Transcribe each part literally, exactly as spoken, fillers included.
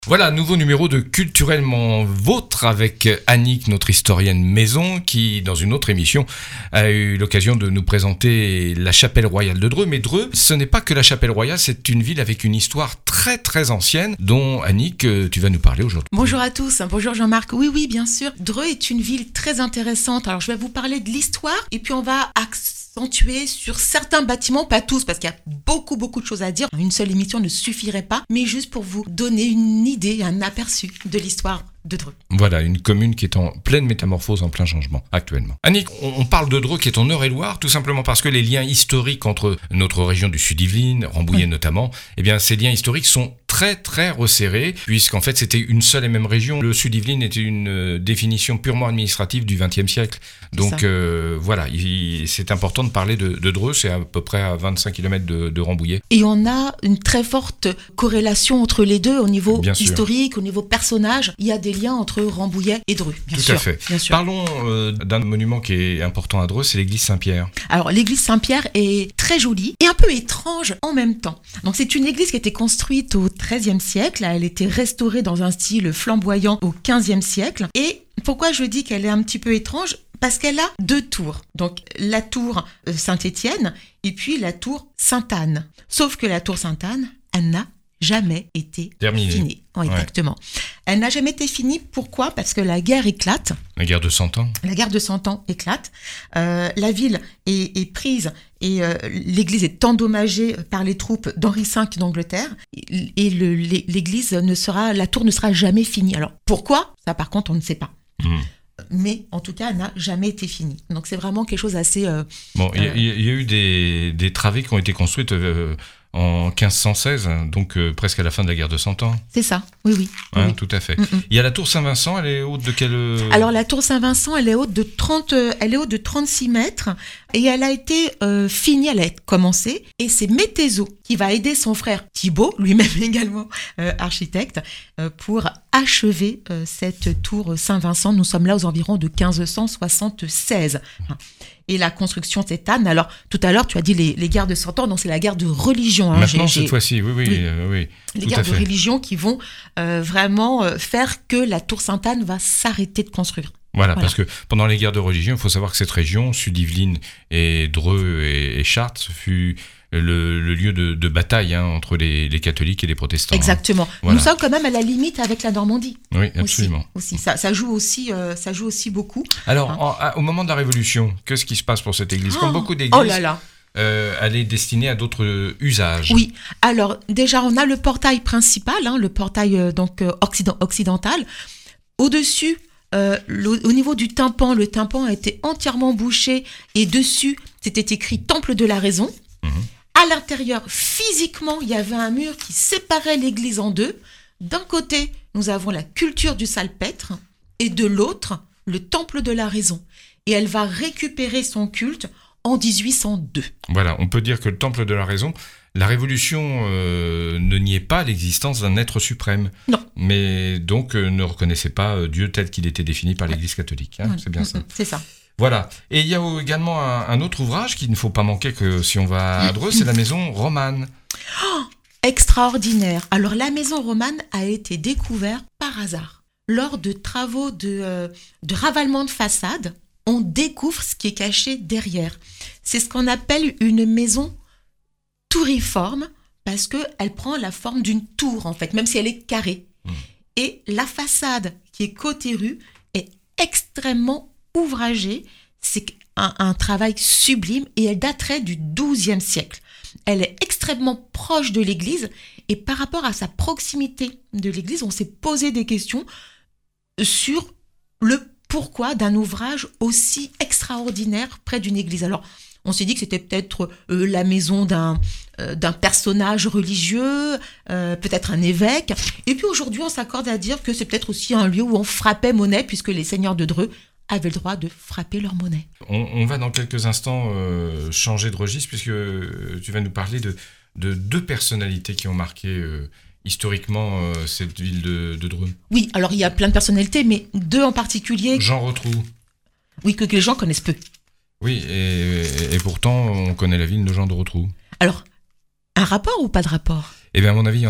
Voilà, nouveau numéro de Culturellement Vôtre avec Annick, notre historienne maison, qui, dans une autre émission, a eu l'occasion de nous présenter la chapelle royale de Dreux. Mais Dreux, ce n'est pas que la chapelle royale, c'est une ville avec une histoire très très ancienne, dont Annick, tu vas nous parler aujourd'hui. Bonjour à tous, bonjour Jean-Marc. Oui, oui, bien sûr. Dreux est une ville très intéressante. Alors, je vais vous parler de l'histoire et puis on va accentuer sur certains bâtiments, pas tous, parce qu'il y a beaucoup, beaucoup de choses à dire. Une seule émission ne suffirait pas, mais juste pour vous donner une idée, un aperçu de l'histoire de Dreux. Voilà, une commune qui est en pleine métamorphose, en plein changement actuellement. Annick, on parle de Dreux qui est en Eure-et-Loire, tout simplement parce que les liens historiques entre notre région du Sud-Yvelines, Rambouillet oui. notamment, eh bien ces liens historiques sont très très resserrés, puisqu'en fait c'était une seule et même région. Le Sud-Yvelines était une euh, définition purement administrative du vingtième siècle. Donc euh, voilà, il, c'est important de parler de, de Dreux, c'est à peu près à vingt-cinq kilomètres de, de Rambouillet. Et on a une très forte corrélation entre les deux au niveau bien historique, sûr. Au niveau personnage. Il y a des liens entre Rambouillet et Dreux, bien Tout sûr. à fait. Bien sûr. Parlons euh, d'un monument qui est important à Dreux, c'est l'église Saint-Pierre. Alors l'église Saint-Pierre est très jolie et un peu étrange en même temps. Donc c'est une église qui a été construite au treizième siècle, elle a été restaurée dans un style flamboyant au quinzième siècle. Et pourquoi je dis qu'elle est un petit peu étrange ? Parce qu'elle a deux tours. Donc la tour Saint-Étienne et puis la tour Sainte-Anne. Sauf que la tour Sainte-Anne, elle n'a jamais été Terminée. finie. Oh, exactement. Ouais. Elle n'a jamais été finie. Pourquoi ? Parce que la guerre éclate. La guerre de Cent Ans. La guerre de Cent Ans éclate. Euh, la ville est, est prise et euh, l'église est endommagée par les troupes d'Henri cinq d'Angleterre. Et, et le, l'église ne sera, la tour ne sera jamais finie. Alors pourquoi ? Ça, par contre, on ne sait pas. Mmh. Mais en tout cas, elle n'a jamais été finie. Donc c'est vraiment quelque chose assez... Euh, bon, il euh, y, y, y a eu des, des travées qui ont été construites... Euh, en quinze cent seize, donc euh, presque à la fin de la guerre de Cent Ans. C'est ça, oui, oui. Hein, oui. Tout à fait. Mm-mm. Il y a la tour Saint-Vincent, elle est haute de quelle... Alors la tour Saint-Vincent, elle est haute de trente, elle est haute de trente-six mètres et elle a été euh, finie, elle a commencé. Et c'est Métézo qui va aider son frère Thibaut, lui-même également euh, architecte, euh, pour achever euh, cette tour Saint-Vincent. Nous sommes là aux environs de quinze cent soixante-seize. Et la construction s'étale. Alors, tout à l'heure, tu as dit les, les guerres de Cent Ans, donc c'est la guerre de religion. Hein. Maintenant, j'ai, cette j'ai... fois-ci, oui, oui. oui. Euh, oui les guerres de religion qui vont euh, vraiment euh, faire que la tour Sainte-Anne va s'arrêter de construire. Voilà, voilà, parce que pendant les guerres de religion, il faut savoir que cette région, Sud-Yvelines et Dreux et, et Chartres, fut... Le, le lieu de, de bataille hein, entre les, les catholiques et les protestants. Exactement. Hein. Voilà. Nous sommes quand même à la limite avec la Normandie. Oui, absolument. Aussi, aussi. Ça, ça joue aussi, euh, ça joue aussi beaucoup. Alors, hein. en, à, au moment de la Révolution, qu'est-ce qui se passe pour cette église ? Oh, Comme beaucoup d'églises, oh là là. Euh, elle est destinée à d'autres usages. Oui. Alors déjà, on a le portail principal, hein, le portail euh, donc euh, occident, occidental. Au-dessus. Euh, le, au niveau du tympan, le tympan a été entièrement bouché et dessus, c'était écrit Temple de la Raison. Mmh. À l'intérieur, physiquement, il y avait un mur qui séparait l'église en deux. D'un côté, nous avons la culture du salpêtre et de l'autre, le Temple de la Raison. Et elle va récupérer son culte en dix-huit cent deux. Voilà, on peut dire que le Temple de la Raison, la Révolution euh, ne niait pas l'existence d'un être suprême. Non. Mais donc euh, ne reconnaissait pas euh, Dieu tel qu'il était défini par l'Église catholique. Hein, ouais. C'est bien ça. C'est ça. Voilà. Et il y a également un, un autre ouvrage qu'il ne faut pas manquer que si on va à Dreux, c'est la maison romane. Oh, extraordinaire. Alors la maison romane a été découverte par hasard. Lors de travaux de, euh, de ravalement de façade, on découvre ce qui est caché derrière. C'est ce qu'on appelle une maison touriforme parce qu'elle prend la forme d'une tour en fait, même si elle est carrée. Mmh. Et la façade qui est côté rue est extrêmement ouvragée, c'est un, un travail sublime et elle daterait du douzième siècle. Elle est extrêmement proche de l'église et par rapport à sa proximité de l'église, on s'est posé des questions sur le pourquoi d'un ouvrage aussi extraordinaire près d'une église. Alors, on s'est dit que c'était peut-être euh, la maison d'un, euh, d'un personnage religieux, euh, peut-être un évêque. Et puis aujourd'hui, on s'accorde à dire que c'est peut-être aussi un lieu où on frappait monnaie puisque les seigneurs de Dreux avaient le droit de frapper leur monnaie. On, on va dans quelques instants euh, changer de registre puisque tu vas nous parler de, de deux personnalités qui ont marqué euh, historiquement euh, cette ville de, de Dreux. Oui, alors il y a plein de personnalités, mais deux en particulier. Jean Rotrou. Oui, que, que les gens connaissent peu. Oui, et, et, et pourtant on connaît la ville de Jean de Rotrou. Alors, un rapport ou pas de rapport ? Eh bien à mon avis, il n'y en a pas.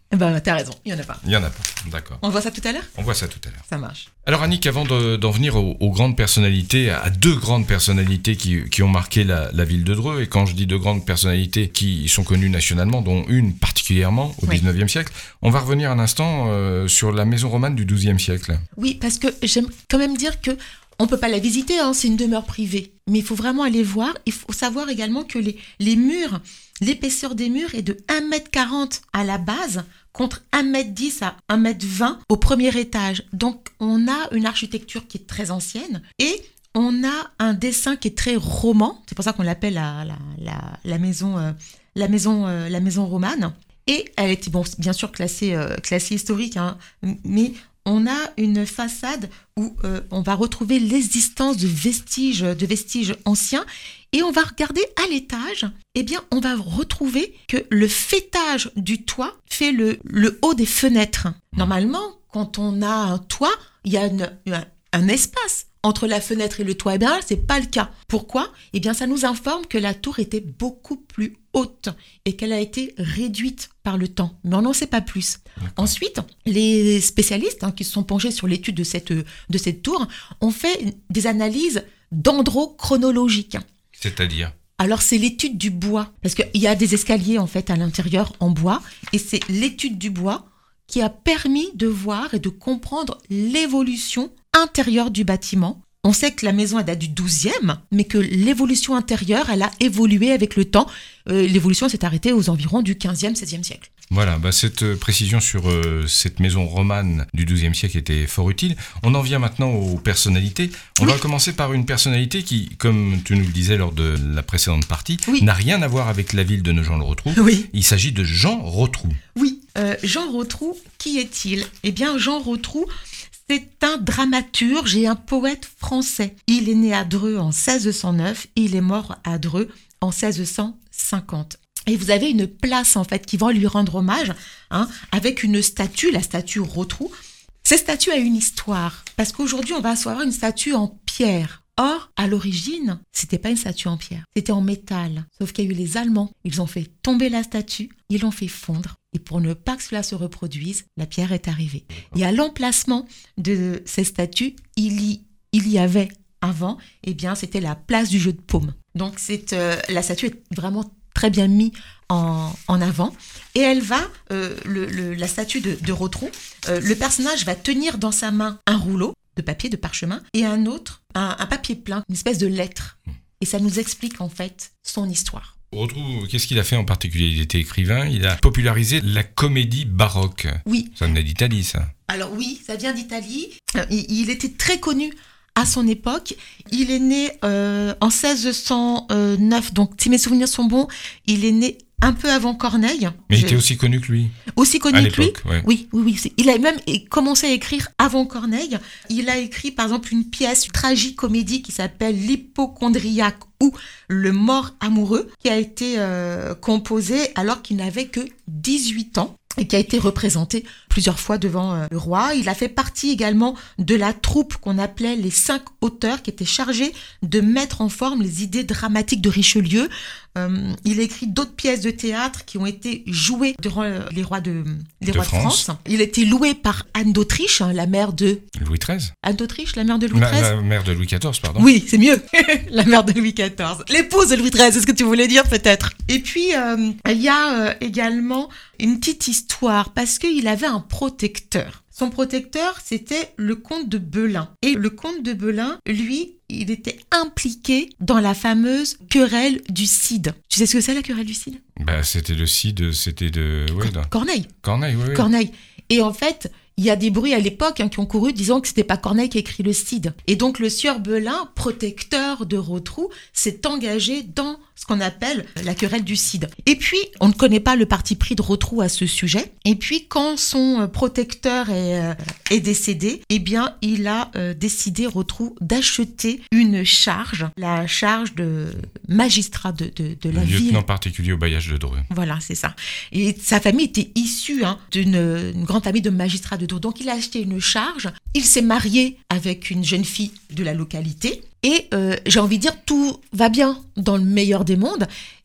Eh ben, t'as raison, il n'y en a pas. Il n'y en a pas, d'accord. On voit ça tout à l'heure ? On voit ça tout à l'heure. Ça marche. Alors Annick, avant de, d'en venir aux, aux grandes personnalités, à deux grandes personnalités qui, qui ont marqué la, la ville de Dreux, et quand je dis deux grandes personnalités qui sont connues nationalement, dont une particulièrement au oui. dix-neuvième siècle, on va revenir un instant euh, sur la maison romane du douzième siècle. Oui, parce que j'aime quand même dire que on peut pas la visiter, hein, c'est une demeure privée. Mais il faut vraiment aller voir. Il faut savoir également que les, les murs, l'épaisseur des murs est de un mètre quarante à la base, contre un mètre dix à un mètre vingt au premier étage. Donc, on a une architecture qui est très ancienne et on a un dessin qui est très roman. C'est pour ça qu'on l'appelle la, la, la, la maison, euh, la, maison euh, la maison romane. Et elle était bon, bien sûr classée, euh, classée historique, hein, mais on a une façade où euh, on va retrouver l'existence de vestiges, de vestiges anciens. Et on va regarder à l'étage, eh bien, on va retrouver que le faîtage du toit fait le, le haut des fenêtres. Normalement, quand on a un toit, il y a une, un, un espace entre la fenêtre et le toit. Eh bien, ce n'est pas le cas. Pourquoi ? Eh bien, ça nous informe que la tour était beaucoup plus haute et qu'elle a été réduite par le temps. Mais on n'en sait pas plus. D'accord. Ensuite, les spécialistes hein, qui se sont penchés sur l'étude de cette, de cette tour ont fait des analyses dendrochronologiques. C'est-à-dire ? Alors, c'est l'étude du bois. Parce qu'il y a des escaliers, en fait, à l'intérieur, en bois. Et c'est l'étude du bois qui a permis de voir et de comprendre l'évolution intérieure du bâtiment. On sait que la maison, elle date du douzième, mais que l'évolution intérieure, elle a évolué avec le temps. Euh, l'évolution s'est arrêtée aux environs du quinzième, seizième siècle. Voilà, bah cette euh, précision sur euh, cette maison romane du douzième siècle était fort utile. On en vient maintenant aux personnalités. On oui. va commencer par une personnalité qui, comme tu nous le disais lors de la précédente partie, oui. n'a rien à voir avec la ville de Nogent-le-Rotrou. Oui. Il s'agit de Jean Rotrou. Oui, euh, Jean Rotrou, qui est-il ? Eh bien, Jean Rotrou, c'est un dramaturge et un poète français. Il est né à Dreux en seize cent neuf et il est mort à Dreux en seize cent cinquante. Et vous avez une place, en fait, qui va lui rendre hommage, hein, avec une statue, la statue Rotrou. Cette statue a une histoire, parce qu'aujourd'hui, on va avoir une statue en pierre. Or, à l'origine, c'était pas une statue en pierre, c'était en métal. Sauf qu'il y a eu les Allemands, ils ont fait tomber la statue, ils l'ont fait fondre. Et pour ne pas que cela se reproduise, la pierre est arrivée. Et à l'emplacement de ces statues, il y, il y avait avant, eh bien, c'était la place du jeu de paume. Donc, c'est, euh, la statue est vraiment très bien mise en, en avant. Et elle va, euh, le, le, la statue de, de Rotrou, euh, le personnage va tenir dans sa main un rouleau de papier, de parchemin, et un autre, un, un papier plein, une espèce de lettre. Et ça nous explique en fait son histoire. Rotrou, qu'est-ce qu'il a fait en particulier ? Il était écrivain, il a popularisé la comédie baroque. Oui. Ça venait d'Italie, ça. Alors oui, ça vient d'Italie. Il, il était très connu à son époque. Il est né euh, en seize cent neuf, donc si mes souvenirs sont bons, il est né un peu avant Corneille. Mais il Je... était aussi connu que lui. Aussi connu à que lui. Ouais. Oui, oui, oui. C'est... Il a même commencé à écrire avant Corneille. Il a écrit, par exemple, une pièce tragicomédie qui s'appelle L'hypochondriaque ou Le mort amoureux, qui a été euh, composée alors qu'il n'avait que dix-huit ans. Et qui a été représenté plusieurs fois devant euh, le roi. Il a fait partie également de la troupe qu'on appelait les cinq auteurs, qui étaient chargés de mettre en forme les idées dramatiques de Richelieu. Euh, il a écrit d'autres pièces de théâtre qui ont été jouées durant euh, les rois de, les de rois France. de France. Il a été loué par Anne d'Autriche, hein, la mère de... Louis treize. Anne d'Autriche, la mère de Louis la, treize. La mère de Louis quatorze, pardon. Oui, c'est mieux. La mère de Louis quatorze. L'épouse de Louis treize, c'est ce que tu voulais dire peut-être. Et puis, euh, il y a euh, également une petite histoire, parce qu'il avait un protecteur. Son protecteur, c'était le comte de Belin. Et le comte de Belin, lui, il était impliqué dans la fameuse querelle du Cid. Tu sais ce que c'est, la querelle du Cid ? Bah, c'était le Cid, c'était de... Ouais, Cor- Corneille. Corneille, oui, oui. Corneille. Et en fait, il y a des bruits à l'époque hein, qui ont couru disant que c'était pas Corneille qui a écrit le Cid. Et donc, le sieur Belin, protecteur de Rotrou, s'est engagé dans ce qu'on appelle la querelle du Cid. Et puis, on ne connaît pas le parti pris de Rotrou à ce sujet. Et puis, quand son protecteur est, euh, est décédé, eh bien, il a euh, décidé, Rotrou, d'acheter une charge, la charge de magistrat de, de, de la le ville. lieutenant particulier au bailliage de Dreux. Voilà, c'est ça. Et sa famille était issue hein, d'une une grande famille de magistrats de Dreux. Donc, il a acheté une charge. Il s'est marié avec une jeune fille de la localité. Et euh, j'ai envie de dire, tout va bien dans le meilleur des mondes.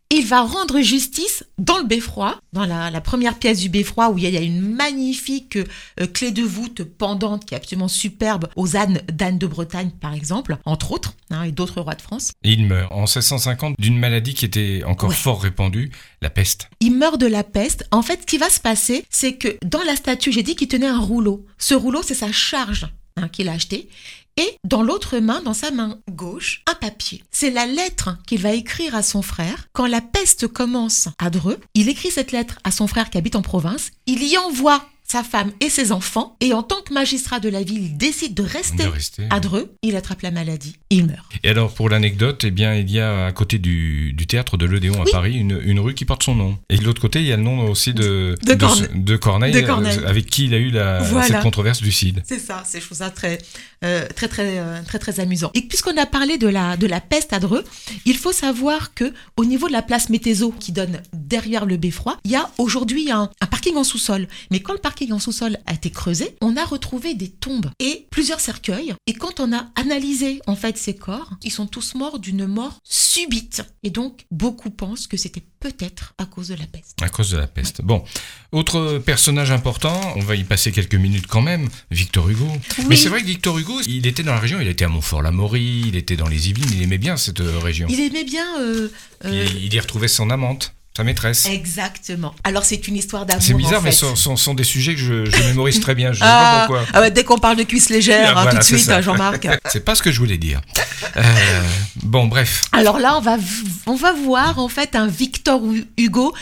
il va rendre justice dans le beffroi, dans la, la première pièce du beffroi où il y a une magnifique euh, clé de voûte pendante qui est absolument superbe aux ânes d'Anne de Bretagne par exemple, entre autres, hein, et d'autres rois de France. Et il meurt en seize cent cinquante d'une maladie qui était encore ouais. fort répandue, la peste. Il meurt de la peste. En fait, ce qui va se passer, c'est que dans la statue, j'ai dit qu'il tenait un rouleau. Ce rouleau, c'est sa charge hein, qu'il a acheté. Et dans l'autre main, dans sa main gauche, un papier. C'est la lettre qu'il va écrire à son frère. Quand la peste commence à Dreux, il écrit cette lettre à son frère qui habite en province. Il y envoie sa femme et ses enfants. Et en tant que magistrat de la ville, il décide de rester, de rester à Dreux. Il attrape la maladie. Il meurt. Et alors, pour l'anecdote, eh bien, il y a à côté du, du théâtre de l'Odéon à oui. Paris une, une rue qui porte son nom. Et de l'autre côté, il y a le nom aussi de, de, de, Corne... de, Corneille, de Corneille, avec qui il a eu la, voilà. cette controverse du Cid. C'est ça, c'est je trouve ça très, euh, très, très, euh, très, très amusant. Et puisqu'on a parlé de la, de la peste à Dreux, il faut savoir que au niveau de la place Métézo qui donne derrière le beffroi, il y a aujourd'hui un, un parking en sous-sol. Mais quand le parking en sous-sol a été creusé, on a retrouvé des tombes et plusieurs cercueils. Et quand on a analysé en fait ces corps, ils sont tous morts d'une mort subite. Et donc, beaucoup pensent que c'était peut-être à cause de la peste. À cause de la peste. Ouais. Bon, autre personnage important, on va y passer quelques minutes quand même, Victor Hugo. Oui. Mais c'est vrai que Victor Hugo, il était dans la région, il était à Montfort-l'Amaury, il était dans les Yvelines, il aimait bien cette région. Il aimait bien... Euh, euh... Il, il y retrouvait son amante. Sa maîtresse. Exactement. Alors c'est une histoire d'amour. C'est bizarre, en mais fait. ce sont, sont des sujets que je, je mémorise très bien. Je sais ah, pas pourquoi. Ah ouais, dès qu'on parle de cuisses légères, ah, hein, voilà, tout de suite, hein, Jean-Marc. C'est pas ce que je voulais dire. Euh, bon, bref. Alors là, on va, on va voir en fait un Victor Hugo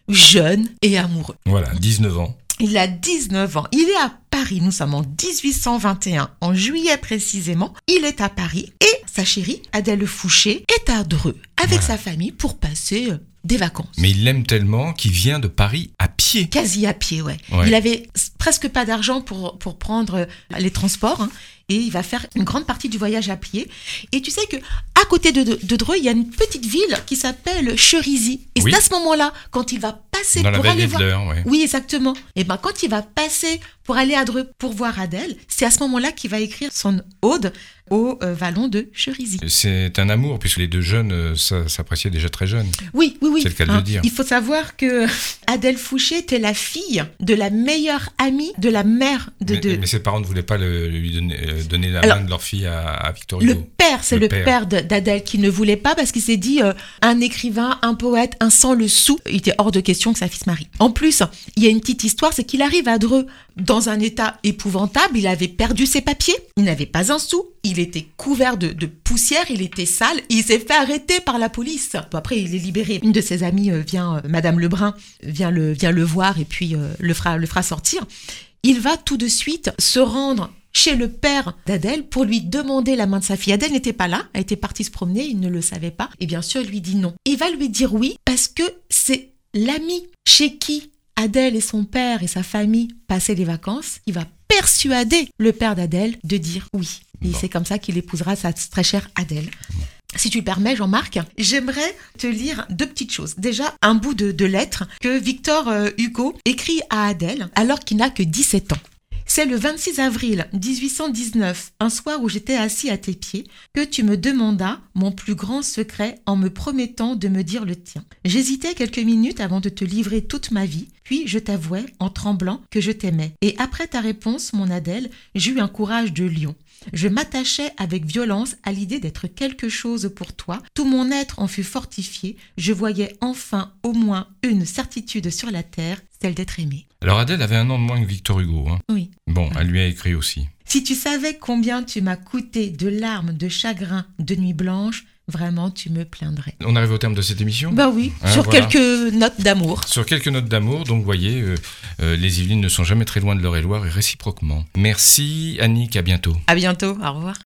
jeune et amoureux. Voilà, dix-neuf ans. Il a dix-neuf ans. Il est à Paris. Nous sommes en dix-huit cent vingt et un, en juillet précisément. Il est à Paris et sa chérie, Adèle Fouché, est à Dreux avec voilà. sa famille pour passer euh, des vacances. Mais il l'aime tellement qu'il vient de Paris à pied. Quasi à pied, ouais. ouais. Il avait presque pas d'argent pour, pour prendre les transports. Hein. Et il va faire une grande partie du voyage à pied. Et tu sais que à côté de, de, de Dreux, il y a une petite ville qui s'appelle Cherisy. Et oui. c'est à ce moment-là, quand il va passer Dans pour la aller voir... voir... de l'Eure, ouais. Oui, exactement. Et ben quand il va passer pour aller à Dreux pour voir Adèle, c'est à ce moment-là qu'il va écrire son ode au euh, vallon de Cherisy. C'est un amour, puisque les deux jeunes euh, s'appréciaient déjà très jeunes. Oui, oui, oui. C'est le cas de hein, le dire. Il faut savoir que Adèle Fouché était la fille de la meilleure amie de la mère de... Mais, de... mais ses parents ne voulaient pas le, lui donner, euh, donner la Alors, main de leur fille à, à Victor Hugo. Le père, c'est le, le père, père d'Adèle qui ne voulait pas parce qu'il s'est dit euh, un écrivain, un poète, un sans le sou. Il était hors de question que sa fille se marie. En plus, il y a une petite histoire, c'est qu'il arrive à Dreux dans un état épouvantable. Il avait perdu ses papiers, il n'avait pas un sou, il était couvert de, de poussière, il était sale, il s'est fait arrêter par la police. Bon, après, il est libéré. Une de ses amies euh, vient, euh, Madame Lebrun, vient le, vient le voir et puis euh, le, fera, le fera sortir. Il va tout de suite se rendre chez le père d'Adèle pour lui demander la main de sa fille. Adèle n'était pas là, elle était partie se promener, il ne le savait pas. Et bien sûr, il lui dit non. Il va lui dire oui parce que c'est l'ami chez qui Adèle et son père et sa famille passaient les vacances. Il va persuader le père d'Adèle de dire oui. Et bon. C'est comme ça qu'il épousera sa très chère Adèle. Bon. Si tu le permets, Jean-Marc, j'aimerais te lire deux petites choses. Déjà, un bout de, de lettre que Victor euh, Hugo écrit à Adèle alors qu'il n'a que dix-sept ans. C'est le vingt-six avril dix-huit cent dix-neuf, un soir où j'étais assis à tes pieds, que tu me demandas mon plus grand secret en me promettant de me dire le tien. J'hésitais quelques minutes avant de te livrer toute ma vie, puis je t'avouai en tremblant que je t'aimais. Et après ta réponse, mon Adèle, j'eus un courage de lion. Je m'attachais avec violence à l'idée d'être quelque chose pour toi. Tout mon être en fut fortifié. Je voyais enfin au moins une certitude sur la terre, celle d'être aimée. Alors Adèle avait un an de moins que Victor Hugo. Hein. Oui. Bon, elle lui a écrit aussi. Si tu savais combien tu m'as coûté de larmes, de chagrin, de nuits blanches, vraiment tu me plaindrais. On arrive au terme de cette émission ? Ben oui, hein, sur voilà. quelques notes d'amour. Sur quelques notes d'amour, donc vous voyez, euh, euh, les Yvelines ne sont jamais très loin de l'Eure-et-Loir et réciproquement. Merci Annick, à bientôt. À bientôt, au revoir.